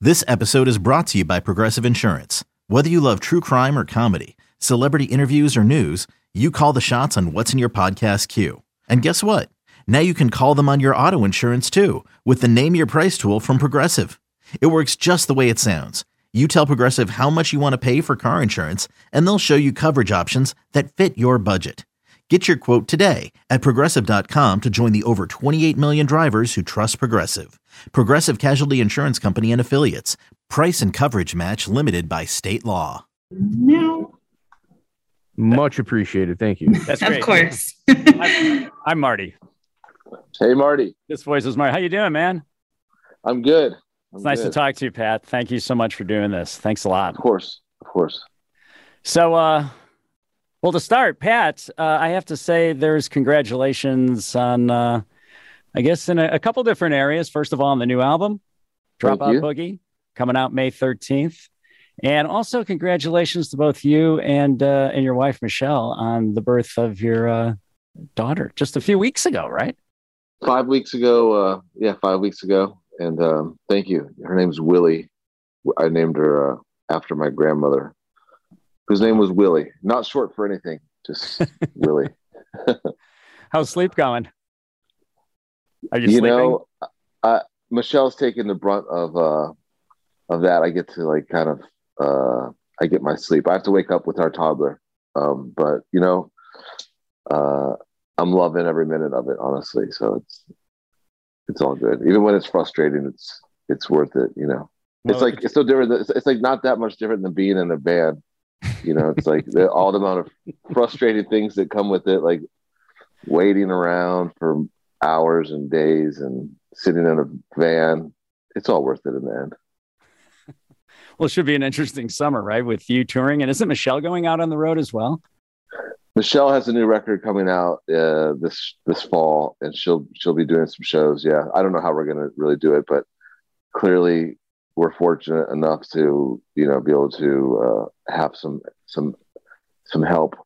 This episode is brought to you by Progressive Insurance. Whether you love true crime or comedy, celebrity interviews or news, you call the shots on what's in your podcast queue. And guess what? Now you can call them on your auto insurance too with the Name Your Price tool from Progressive. It works just the way it sounds. You tell Progressive how much you want to pay for car insurance, and they'll show you coverage options that fit your budget. Get your quote today at Progressive.com to join the over 28 million drivers who trust Progressive. Progressive Casualty Insurance Company and Affiliates. Price and coverage match limited by state law. No. Much appreciated. Thank you. That's great. Of course. I'm Marty. Hey, Marty. This voice is Marty. How you doing, man? I'm good. It's nice to talk to you, Pat. Thank you so much for doing this. Thanks a lot. Of course. So, well, to start, Pat, I have to say there's congratulations on, I guess, in a couple different areas. First of all, on the new album, Dropout Boogie, coming out May 13th. And also congratulations to both you and your wife, Michelle, on the birth of your daughter just a few weeks ago, right? 5 weeks ago. 5 weeks ago. And thank you. Her name's Willie. I named her after my grandmother, whose name was Willie. Not short for anything, just Willie. How's sleep going? Are you sleeping? Michelle's taking the brunt of that. I get to I get my sleep. I have to wake up with our toddler. But I'm loving every minute of it, honestly. So it's all good. Even when it's frustrating, it's worth it. It's so different. It's like not that much different than being in a band. It's like all the amount of frustrating things that come with it, like waiting around for hours and days and sitting in a van. It's all worth it in the end. Well, it should be an interesting summer, right? With you touring. And isn't Michelle going out on the road as well? Michelle has a new record coming out this fall, and she'll be doing some shows. Yeah. I don't know how we're going to really do it, but clearly we're fortunate enough to, be able to have some help.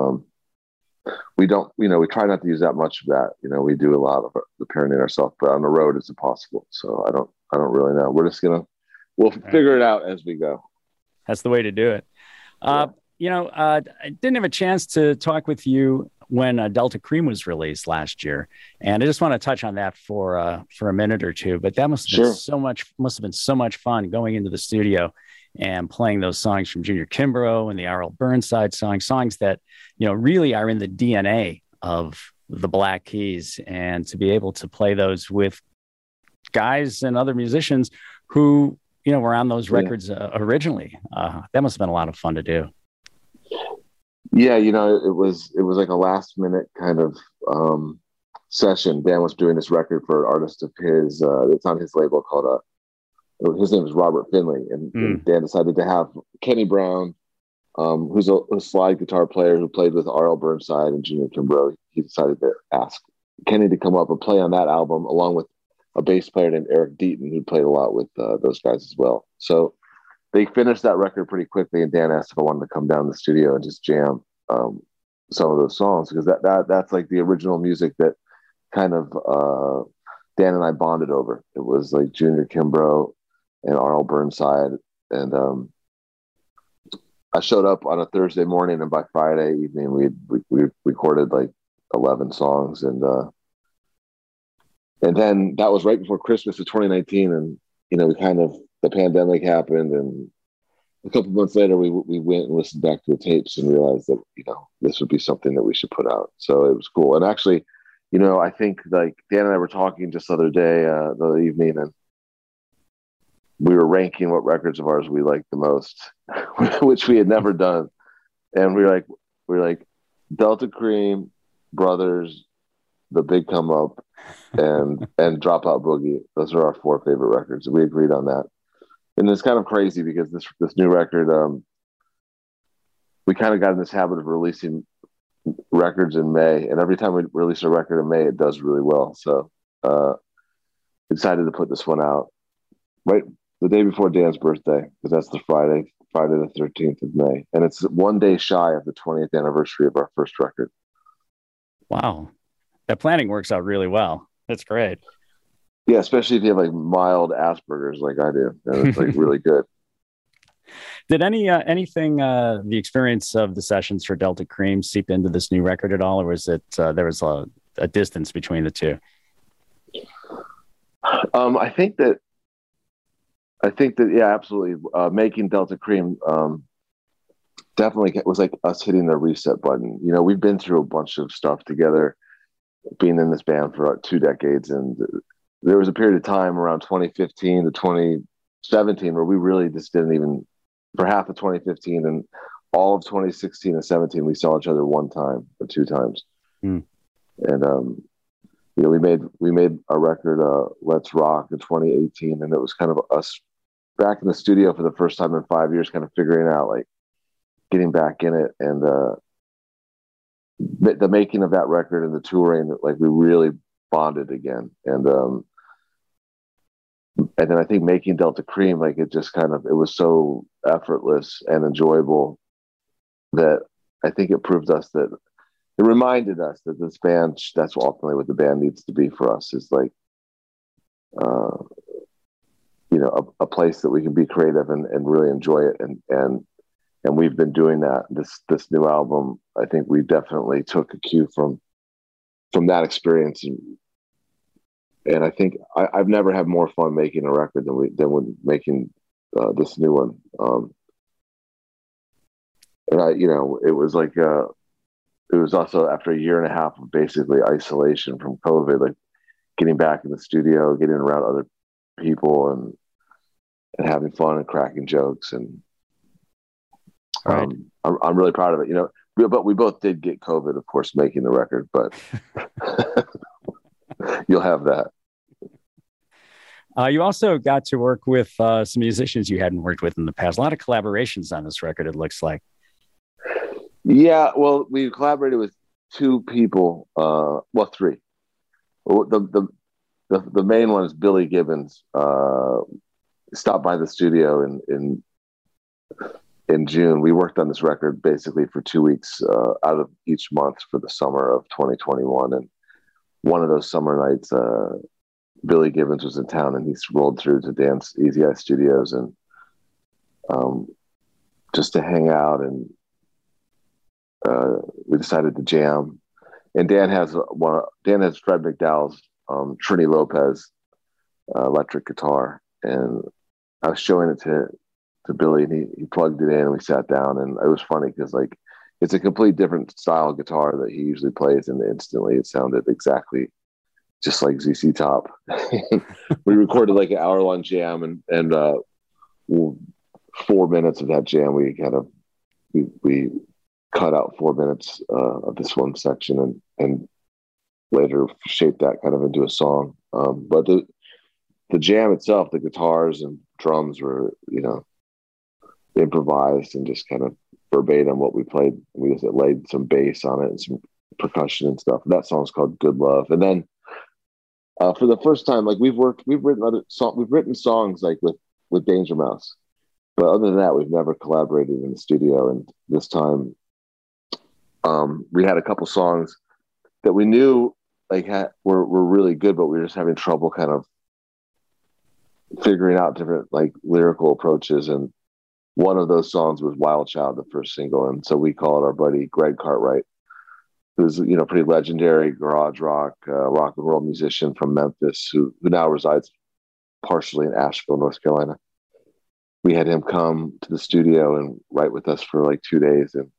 We don't, we try not to use that much of that. We do a lot of the parenting ourselves, but on the road it's impossible. So I don't really know. We're just we'll figure it out as we go. That's the way to do it. I didn't have a chance to talk with you when Delta Cream was released last year, and I just want to touch on that for a minute or two. But that must have been so much fun going into the studio and playing those songs from Junior Kimbrough and the R.L. Burnside songs that really are in the DNA of the Black Keys, and to be able to play those with guys and other musicians who were on those records originally. That must have been a lot of fun to do. Yeah, it was like a last minute kind of session. Dan was doing this record for an artist of his. It's on his label called his name is Robert Finley, and Dan decided to have Kenny Brown, who's a slide guitar player who played with R.L. Burnside and Junior Kimbrough. He decided to ask Kenny to come up and play on that album, along with a bass player named Eric Deaton, who played a lot with those guys as well. So they finished that record pretty quickly, and Dan asked if I wanted to come down to the studio and just jam some of those songs, because that's like the original music that kind of Dan and I bonded over. It was like Junior Kimbrough and R.L. Burnside, and I showed up on a Thursday morning, and by Friday evening we recorded like 11 songs, and then that was right before Christmas of 2019, and the pandemic happened, and a couple months later we went and listened back to the tapes and realized that this would be something that we should put out. So it was cool. And actually, I think like Dan and I were talking just the other day, the other evening, and we were ranking what records of ours we liked the most, which we had never done. And we were like Delta Cream, Brothers, The Big Come Up, and Dropout Boogie. Those are our 4 favorite records. We agreed on that. And it's kind of crazy because this new record, we kind of got in this habit of releasing records in May, and every time we release a record in May, it does really well. So we decided to put this one out right the day before Dan's birthday, because that's the Friday the 13th of May, and it's one day shy of the 20th anniversary of our first record. Wow, that planning works out really well. That's great. Yeah, especially if you have like mild Asperger's like I do. Then it's like really good. Did anything the experience of the sessions for Delta Cream seep into this new record at all, or was it there was a distance between the two? I think that yeah, absolutely. Making Delta Cream definitely was like us hitting the reset button. You know, we've been through a bunch of stuff together, being in this band for 2 decades, and there was a period of time around 2015 to 2017 where we really just didn't even, for half of 2015 and all of 2016 and 17, we saw each other one time or 2 times. And you know, we made a record, Let's Rock, in 2018, and it was kind of us back in the studio for the first time in 5 years, kind of figuring out, like, getting back in it. And the making of that record and the touring, like, we really bonded again. And then I think making Delta Cream, like, it just kind of, it was so effortless and enjoyable that I think it proved us that, it reminded us that this band, that's ultimately what the band needs to be for us, is like, you know, a place that we can be creative and really enjoy it. And we've been doing that. This new album, I think we definitely took a cue from that experience. And I think I've never had more fun making a record than when making this new one. And you know, it was like, it was also after a year and a half of basically isolation from COVID, like getting back in the studio, getting around other people and having fun and cracking jokes. And Right. I'm really proud of it, you know, but we both did get COVID, of course, making the record, but you'll have that. You also got to work with some musicians you hadn't worked with in the past. A lot of collaborations on this record, it looks like. Yeah, well, we collaborated with 2 people, well, 3. The main one is Billy Gibbons. Stopped by the studio in June. We worked on this record basically for 2 weeks out of each month for the summer of 2021. And one of those summer nights, Billy Gibbons was in town, and he rolled through to Dan's Easy Eye Studios and just to hang out. And we decided to jam. And Dan has Fred McDowell's Trini Lopez electric guitar, and I was showing it to Billy, and he plugged it in, and we sat down. And it was funny because, like, it's a complete different style guitar that he usually plays, and instantly it sounded exactly just like ZZ Top. We recorded like an hour-long jam, and 4 minutes of that jam, we cut out 4 minutes of this one section, and later shaped that kind of into a song. But the jam itself, the guitars and drums were, you know, improvised and just kind of verbatim what we played. We just laid some bass on it and some percussion and stuff. That song's called Good Love. And then for the first time, like, we've written songs like with Danger Mouse, but other than that, we've never collaborated in the studio. And this time, we had a couple songs that we knew like were really good, but we were just having trouble kind of figuring out different like lyrical approaches. And one of those songs was Wild Child, the first single. And so we called our buddy Greg Cartwright, who's, you know, pretty legendary garage rock and roll musician from Memphis, who now resides partially in Asheville, North Carolina. We had him come to the studio and write with us for like 2 days. And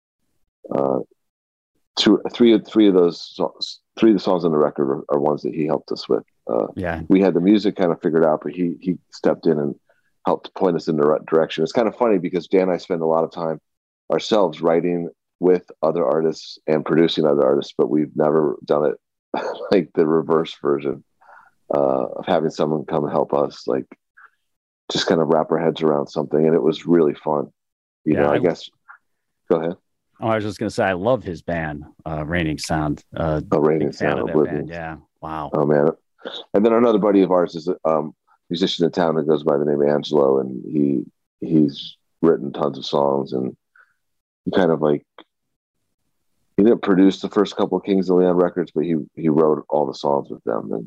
three of the songs on the record are ones that he helped us with. We had the music kind of figured out, but he stepped in and helped point us in the right direction. It's kind of funny because Dan and I spend a lot of time ourselves writing with other artists and producing other artists, but we've never done it like the reverse version of having someone come and help us, like, just kind of wrap our heads around something. And it was really fun. You know, I guess, go ahead. Oh, I was just going to say, I love his band, Raining Sound. Raining Sound. Band. Yeah. Wow. Oh, man. And then another buddy of ours is a musician in town that goes by the name of Angelo, and he's written tons of songs, and he kind of like, he didn't produce the first couple of Kings of Leon records, but he wrote all the songs with them. And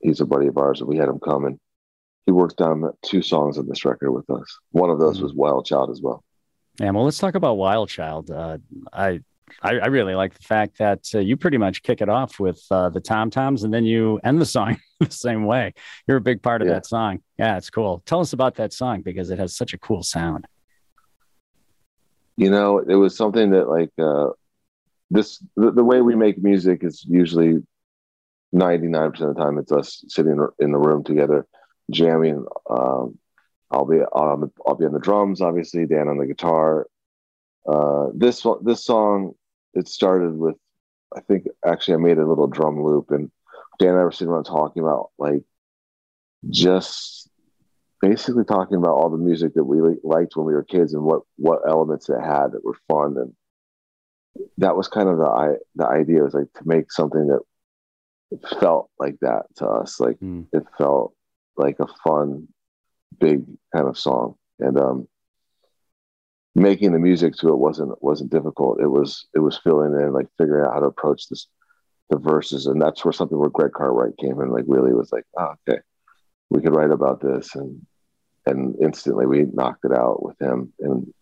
he's a buddy of ours, and we had him come, and he worked on 2 songs on this record with us. One of those was Wild Child as well. Yeah, well, let's talk about Wild Child. I really like the fact that you pretty much kick it off with the tom-toms, and then you end the song the same way. You're a big part of that song. Yeah, it's cool. Tell us about that song, because it has such a cool sound. You know, it was something that like the way we make music is usually 99% of the time it's us sitting in the room together jamming. I'll be on the drums, obviously, Dan on the guitar. This song, it started with, I think actually I made a little drum loop, and Dan and I were sitting around talking about like just basically talking about all the music that we liked when we were kids and what elements it had that were fun. And that was kind of the idea, was like to make something that felt like that to us. Like it felt like a fun, big kind of song. And making the music to it wasn't difficult. It was filling in, like figuring out how to approach the verses. And that's where something where Greg Cartwright came in, like really was like, oh, okay, we could write about this. And instantly we knocked it out with him. And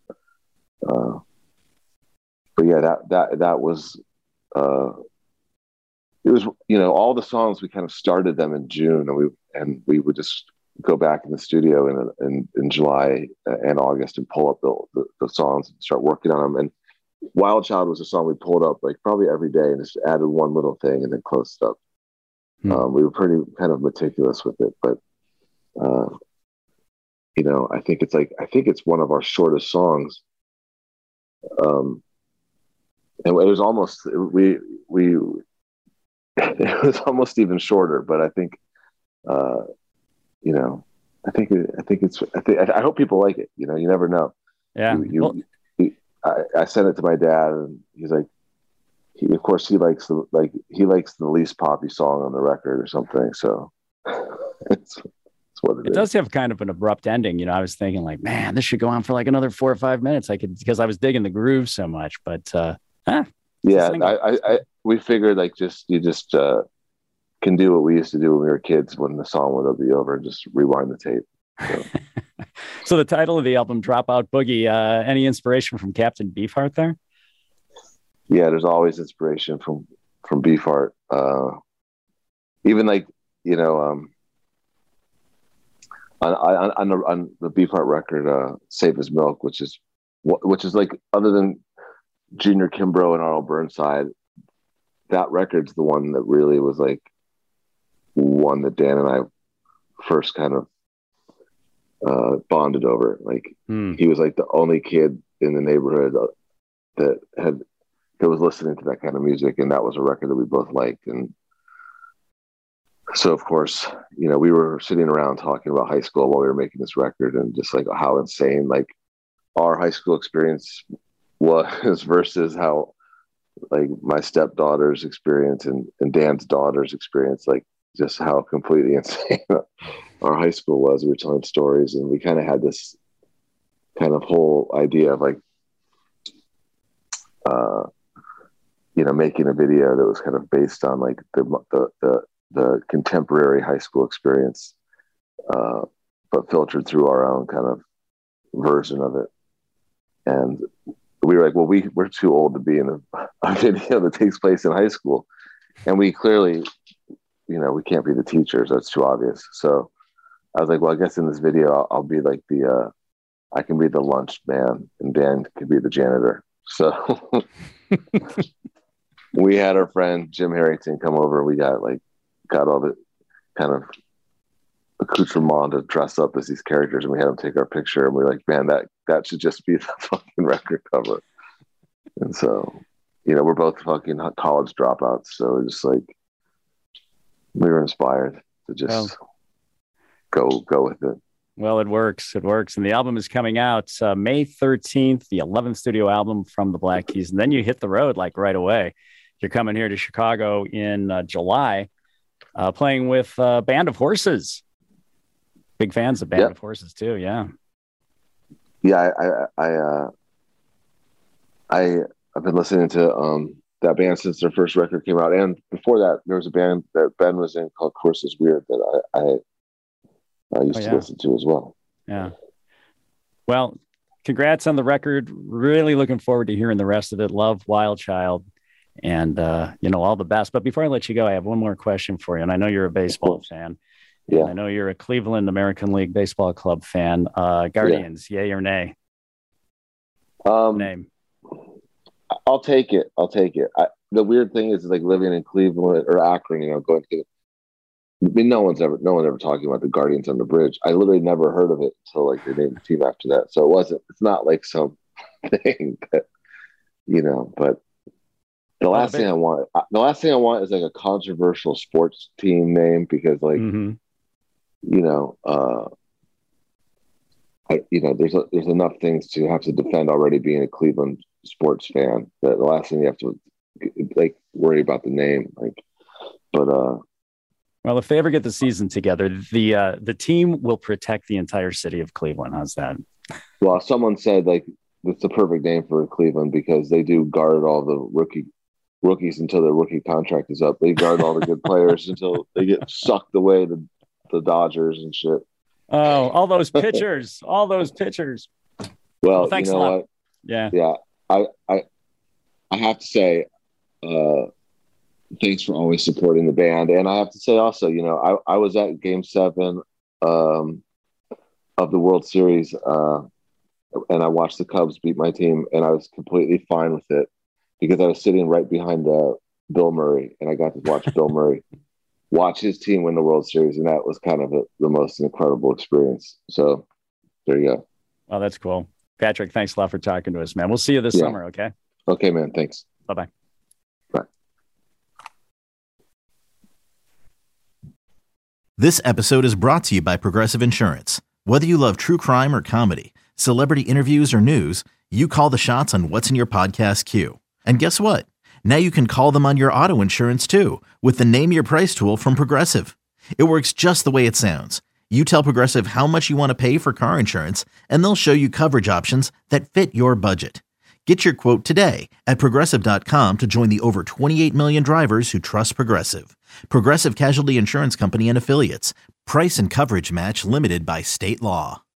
but yeah, that was it was, you know, all the songs, we kind of started them in June, and we would just go back in the studio in July and August and pull up the songs and start working on them. And Wild Child was a song we pulled up like probably every day and just added one little thing and then closed it up. We were pretty kind of meticulous with it, but you know, I think it's one of our shortest songs. And it was almost it was almost even shorter, but I think you know, I hope people like it. You know, you never know. Yeah. I sent it to my dad, and he's like, of course he likes the least poppy song on the record or something. So it's what it is. It does have kind of an abrupt ending. You know, I was thinking like, man, this should go on for like another 4 or 5 minutes. Because I was digging the groove so much, but we figured like you just can do what we used to do when we were kids. When the song would be over, just rewind the tape. So. So the title of the album, Dropout Boogie, any inspiration from Captain Beefheart there? Yeah, there's always inspiration from Beefheart. Even like, you know, on the Beefheart record, Safe as Milk, which is like, other than Junior Kimbrough and Arnold Burnside, that record's the one that really was like one that Dan and I first kind of bonded over. Like he was like the only kid in the neighborhood that was listening to that kind of music, and that was a record that we both liked. And so of course, you know, we were sitting around talking about high school while we were making this record, and just like how insane like our high school experience was versus how like my stepdaughter's experience and Dan's daughter's experience, like just how completely insane our high school was. We were telling stories, and we kind of had this kind of whole idea of like, you know, making a video that was kind of based on like the contemporary high school experience, but filtered through our own kind of version of it. And we were like, well, we're too old to be in a video that takes place in high school. And we clearly, you know, we can't be the teachers. That's too obvious. So I was like, well, I guess in this video, I'll be like I can be the lunch man and Dan could be the janitor. So we had our friend Jim Harrington come over. We got all the kind of accoutrement to dress up as these characters, and we had them take our picture, and we're like, man, that should just be the fucking record cover. And so, you know, we're both fucking college dropouts, so we're just like, we were inspired to just go with it. Well, it works. It works. And the album is coming out May 13th, the 11th studio album from the Black Keys. And then you hit the road like right away. You're coming here to Chicago in July, playing with Band of Horses. Big fans of Band of Horses too. Yeah. Yeah. I've been listening to that band since their first record came out. And before that, there was a band that Ben was in called Course is Weird that I used to listen to as well. Yeah. Well, congrats on the record. Really looking forward to hearing the rest of it. Love Wild Child, and all the best. But before I let you go, I have one more question for you. And I know you're a baseball fan. Yeah. I know you're a Cleveland American League Baseball Club fan. Guardians, yay or nay? Name. I'll take it. The weird thing is like living in Cleveland or Akron, going to. I mean, no one's ever talking about the Guardians on the Bridge. I literally never heard of it until like they named the team after that. So it's not like some thing that, but the last thing I want is like a controversial sports team name because like, there's enough things to have to defend already being a Cleveland sports fan that the last thing you have to like worry about the name, well, if they ever get the season together, the team will protect the entire city of Cleveland. How's that? Well, someone said like it's the perfect name for Cleveland because they do guard all the rookies until their rookie contract is up. They guard all the good players until they get sucked away to the Dodgers and shit. Oh, all those pitchers. Well, thanks a lot. What? Yeah. I have to say, thanks for always supporting the band. And I have to say also, I was at Game 7 of the World Series, and I watched the Cubs beat my team, and I was completely fine with it because I was sitting right behind Bill Murray, and I got to watch Bill Murray watch his team win the World Series, and that was kind of the most incredible experience. So there you go. Oh, that's cool. Patrick, thanks a lot for talking to us, man. We'll see you this summer, okay? Okay, man. Thanks. Bye-bye. Bye. This episode is brought to you by Progressive Insurance. Whether you love true crime or comedy, celebrity interviews or news, you call the shots on what's in your podcast queue. And guess what? Now you can call them on your auto insurance too with the Name Your Price tool from Progressive. It works just the way it sounds. You tell Progressive how much you want to pay for car insurance, and they'll show you coverage options that fit your budget. Get your quote today at Progressive.com to join the over 28 million drivers who trust Progressive. Progressive Casualty Insurance Company and Affiliates. Price and coverage match limited by state law.